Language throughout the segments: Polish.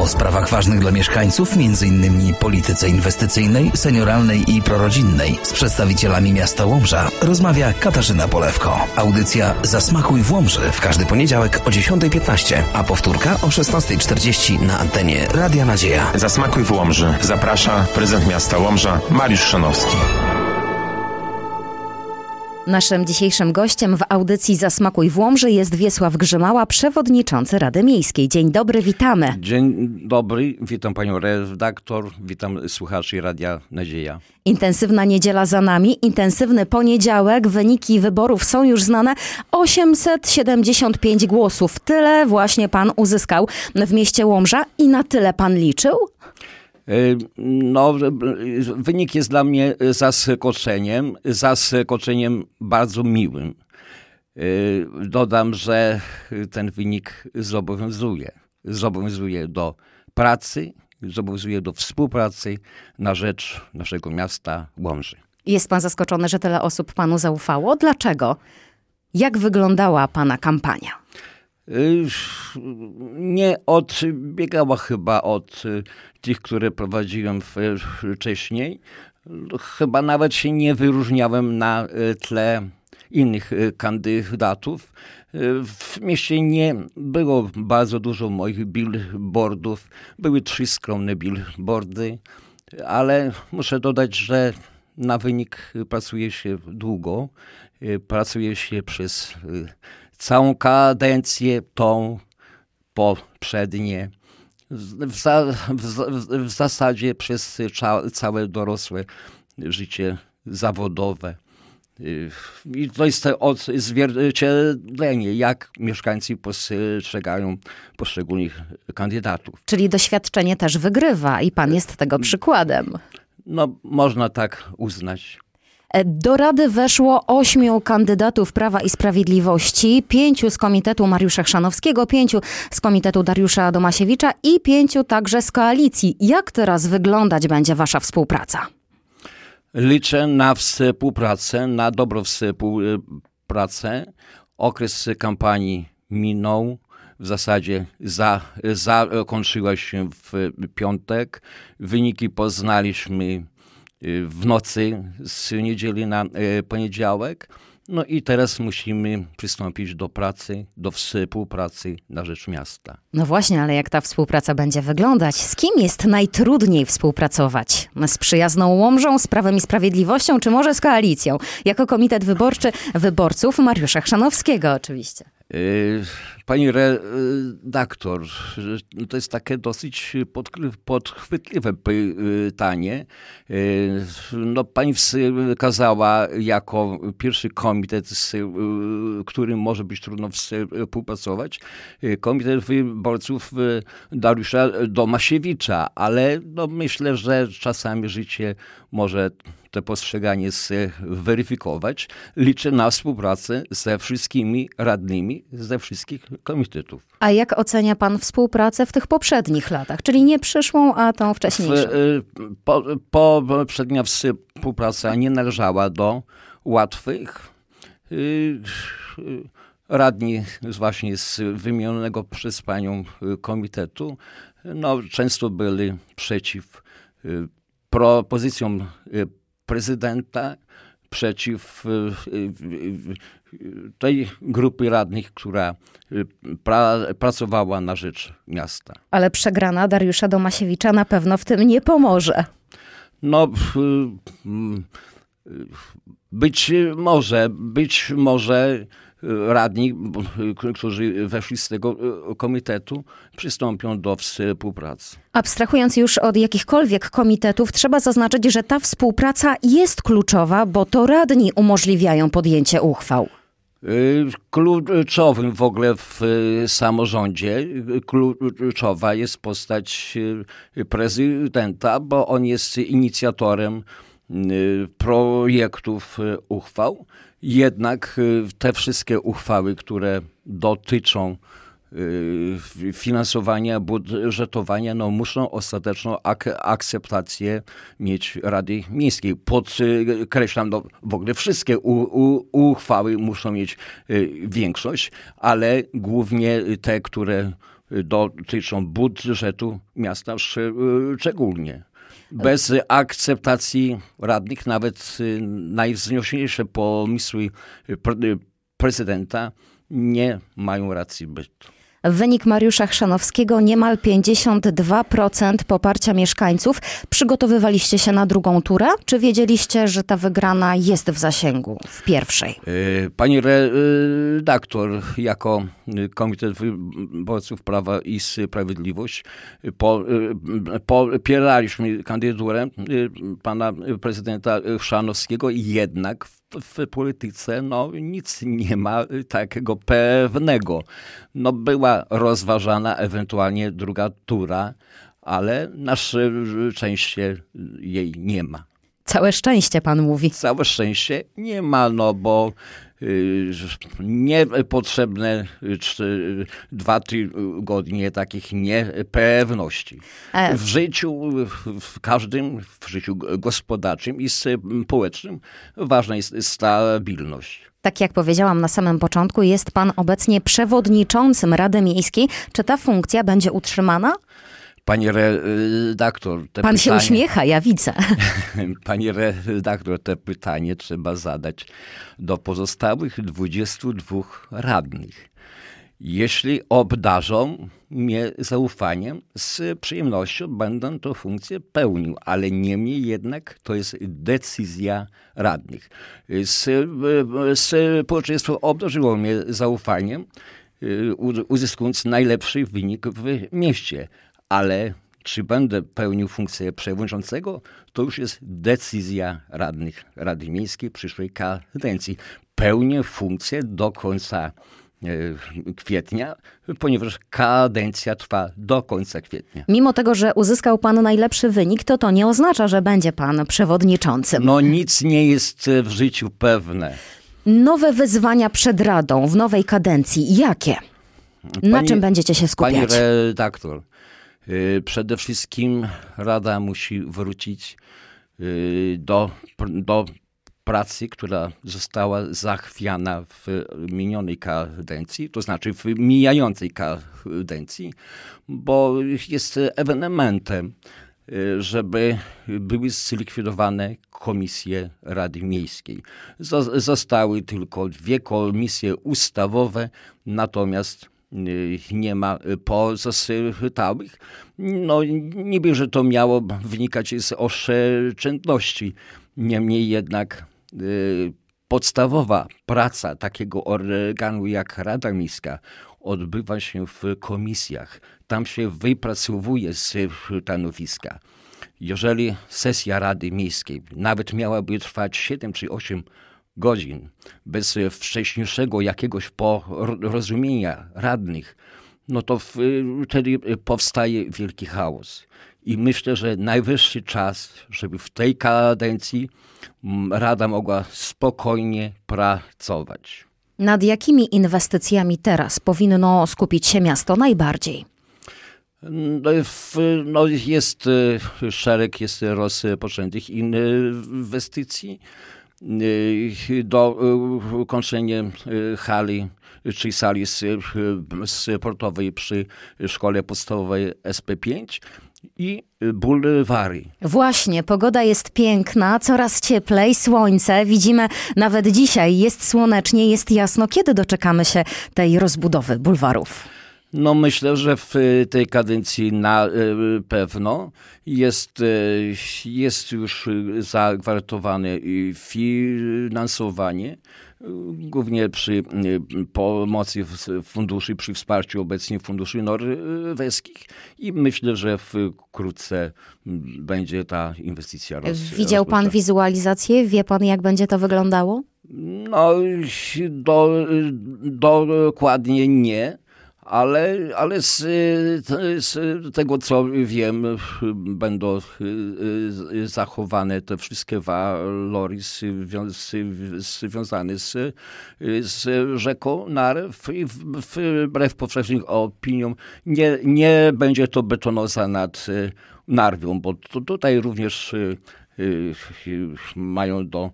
sprawach ważnych dla mieszkańców, m.in. polityce inwestycyjnej, senioralnej i prorodzinnej. Z przedstawicielami miasta Łomża rozmawia Katarzyna Polewko. Audycja Zasmakuj w Łomży w każdy poniedziałek o 10:15, a powtórka o 16:40 na antenie Radia Nadzieja. Zasmakuj w Łomży. Zaprasza prezydent miasta Łomża Mariusz Chrzanowski. Naszym dzisiejszym gościem w audycji Zasmakuj w Łomży jest Wiesław Grzymała, przewodniczący Rady Miejskiej. Dzień dobry, witamy. Dzień dobry, witam panią redaktor, witam słuchaczy Radia Nadzieja. Intensywna niedziela za nami, intensywny poniedziałek, wyniki wyborów są już znane. 875 głosów. Tyle właśnie pan uzyskał w mieście Łomża i na tyle pan liczył? No, wynik jest dla mnie zaskoczeniem bardzo miłym. Dodam, że ten wynik zobowiązuje do pracy, zobowiązuje do współpracy na rzecz naszego miasta Łomży. Jest pan zaskoczony, że tyle osób panu zaufało? Dlaczego? Jak wyglądała pana kampania? Nie odbiegała chyba od tych, które prowadziłem wcześniej. Chyba nawet się nie wyróżniałem na tle innych kandydatów. W mieście nie było bardzo dużo moich billboardów. Były 3 skromne billboardy, ale muszę dodać, że na wynik pracuje się długo. Pracuje się przez całą kadencję, tą poprzednie, w zasadzie przez całe dorosłe życie zawodowe. I to jest odzwierciedlenie, jak mieszkańcy postrzegają poszczególnych kandydatów. Czyli doświadczenie też wygrywa i pan jest tego przykładem. No, można tak uznać. Do Rady weszło 8 kandydatów Prawa i Sprawiedliwości, 5 z Komitetu Mariusza Chrzanowskiego, 5 z Komitetu Dariusza Domasiewicza i 5 także z Koalicji. Jak teraz wyglądać będzie wasza współpraca? Liczę na współpracę, na dobrą współpracę. Okres kampanii minął. W zasadzie zakończyła się w piątek. Wyniki poznaliśmy w nocy z niedzieli na poniedziałek. No i teraz musimy przystąpić do pracy, do współpracy na rzecz miasta. No właśnie, ale jak ta współpraca będzie wyglądać? Z kim jest najtrudniej współpracować? Z przyjazną Łomżą, z Prawem i Sprawiedliwością, czy może z Koalicją? Jako komitet wyborczy wyborców Mariusza Chrzanowskiego oczywiście. Pani redaktor, to jest takie dosyć podchwytliwe pytanie. No, pani wskazała jako pierwszy komitet, z którym może być trudno współpracować, komitet wyborców Dariusza Domasiewicza, ale no, myślę, że czasami życie może te postrzeganie zweryfikować. Liczę na współpracę ze wszystkimi radnymi ze wszystkich komitetów. A jak ocenia pan współpracę w tych poprzednich latach? Czyli nie przyszłą, a tą wcześniejszą? Poprzednia współpraca nie należała do łatwych. Radni właśnie z wymienionego przez panią komitetu no, często byli przeciw propozycjom prezydenta, przeciw tej grupy radnych, która pracowała na rzecz miasta. Ale przegrana Dariusza Domasiewicza na pewno w tym nie pomoże. No, być może radni, którzy weszli z tego komitetu, przystąpią do współpracy. Abstrahując już od jakichkolwiek komitetów, trzeba zaznaczyć, że ta współpraca jest kluczowa, bo to radni umożliwiają podjęcie uchwał. Kluczowym w ogóle w samorządzie, kluczowa jest postać prezydenta, bo on jest inicjatorem projektów uchwał. Jednak te wszystkie uchwały, które dotyczą finansowania, budżetowania, no muszą ostateczną akceptację mieć Rady Miejskiej. Podkreślam, no w ogóle wszystkie uchwały muszą mieć większość, ale głównie te, które dotyczą budżetu miasta szczególnie. Bez akceptacji radnych nawet najwzniesioniejsze pomysły prezydenta nie mają racji bytu. Wynik Mariusza Chrzanowskiego niemal 52% poparcia mieszkańców. Przygotowywaliście się na drugą turę? Czy wiedzieliście, że ta wygrana jest w zasięgu w pierwszej? Pani redaktor, jako Komitet Wyborców Prawa i Sprawiedliwość popieraliśmy kandydaturę pana prezydenta Chrzanowskiego, jednak w polityce nic nie ma takiego pewnego. Była rozważana ewentualnie druga tura, ale na szczęście jej nie ma. Całe szczęście pan mówi. Całe szczęście nie ma, bo niepotrzebne 2 tygodnie takich niepewności. W życiu, w życiu gospodarczym i społecznym ważna jest stabilność. Tak jak powiedziałam na samym początku, jest pan obecnie przewodniczącym Rady Miejskiej. Czy ta funkcja będzie utrzymana? Pani redaktor, pan się uśmiecha, ja widzę. Pani redaktor, te pytanie trzeba zadać do pozostałych 22 radnych. Jeśli obdarzą mnie zaufaniem, z przyjemnością będę tę funkcję pełnił, ale niemniej jednak to jest decyzja radnych. Społeczeństwo obdarzyło mnie zaufaniem, uzyskując najlepszy wynik w mieście. Ale czy będę pełnił funkcję przewodniczącego, to już jest decyzja radnych Rady Miejskiej przyszłej kadencji. Pełnię funkcję do końca kwietnia, ponieważ kadencja trwa do końca kwietnia. Mimo tego, że uzyskał pan najlepszy wynik, to nie oznacza, że będzie pan przewodniczącym. Nic nie jest w życiu pewne. Nowe wyzwania przed Radą w nowej kadencji. Jakie? Na czym będziecie się skupiać? Pani redaktor, przede wszystkim Rada musi wrócić do pracy, która została zachwiana w minionej kadencji, to znaczy w mijającej kadencji, bo jest ewenementem, żeby były zlikwidowane komisje Rady Miejskiej. Zostały tylko 2 komisje ustawowe, natomiast nie ma pozostałych. Niby, że to miało wynikać z oszczędności. Niemniej jednak podstawowa praca takiego organu jak Rada Miejska odbywa się w komisjach. Tam się wypracowuje stanowiska. Jeżeli sesja Rady Miejskiej nawet miałaby trwać 7 czy 8 godzin, bez wcześniejszego jakiegoś porozumienia radnych, to wtedy powstaje wielki chaos. I myślę, że najwyższy czas, żeby w tej kadencji Rada mogła spokojnie pracować. Nad jakimi inwestycjami teraz powinno skupić się miasto najbardziej? Jest szereg rozpoczętych inwestycji. Do ukończenia hali czy sali sportowej przy szkole podstawowej SP5 i bulwary. Właśnie, pogoda jest piękna, coraz cieplej, słońce. Widzimy nawet dzisiaj, jest słonecznie, jest jasno. Kiedy doczekamy się tej rozbudowy bulwarów? Myślę, że w tej kadencji na pewno jest już zagwarantowane finansowanie, głównie przy pomocy funduszy, przy wsparciu obecnie funduszy norweskich i myślę, że wkrótce będzie ta inwestycja Widział pan wizualizację? Wie pan, jak będzie to wyglądało? Dokładnie nie. Ale z tego, co wiem, będą zachowane te wszystkie walory związane z rzeką Nar. Wbrew powszechnym opiniom nie będzie to betonoza nad Narwią, bo tutaj również mają do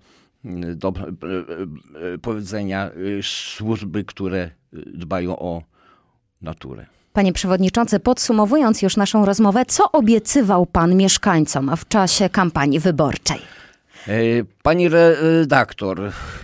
powiedzenia służby, które dbają o naturę. Panie przewodniczący, podsumowując już naszą rozmowę, co obiecywał pan mieszkańcom w czasie kampanii wyborczej? Pani redaktor,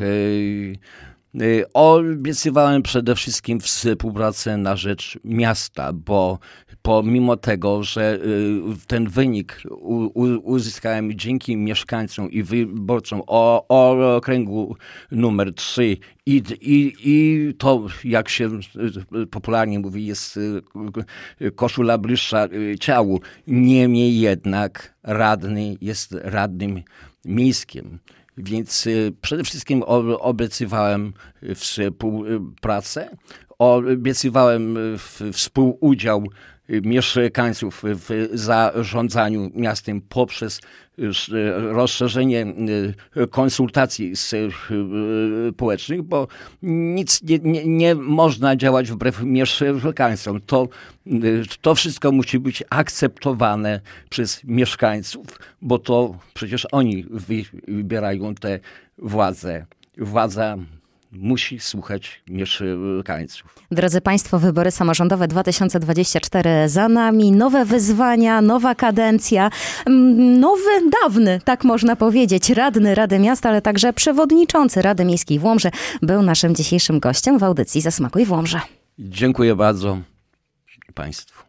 obiecywałem przede wszystkim współpracę na rzecz miasta, bo pomimo tego, że ten wynik uzyskałem dzięki mieszkańcom i wyborcom okręgu numer 3 i to, jak się popularnie mówi, jest koszula bliższa ciału. Niemniej jednak radny jest radnym miejskim. Więc przede wszystkim obiecywałem współpracę, obiecywałem współudział mieszkańców w zarządzaniu miastem poprzez rozszerzenie konsultacji społecznych, bo nic nie można działać wbrew mieszkańcom. To wszystko musi być akceptowane przez mieszkańców, bo to przecież oni wybierają tę władzę. Władza musi słuchać mieszkańców. Drodzy Państwo, wybory samorządowe 2024 za nami. Nowe wyzwania, nowa kadencja, dawny, tak można powiedzieć, radny Rady Miasta, ale także przewodniczący Rady Miejskiej w Łomży był naszym dzisiejszym gościem w audycji Zasmakuj w Łomży. Dziękuję bardzo Państwu.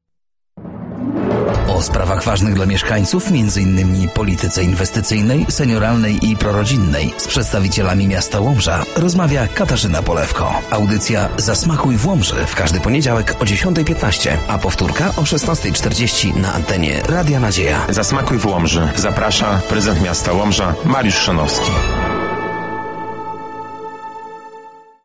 O sprawach ważnych dla mieszkańców, m.in. polityce inwestycyjnej, senioralnej i prorodzinnej, z przedstawicielami miasta Łomża rozmawia Katarzyna Polewko. Audycja Zasmakuj w Łomży w każdy poniedziałek o 10:15, a powtórka o 16:40 na antenie Radia Nadzieja. Zasmakuj w Łomży. Zaprasza prezydent miasta Łomża Mariusz Chrzanowski.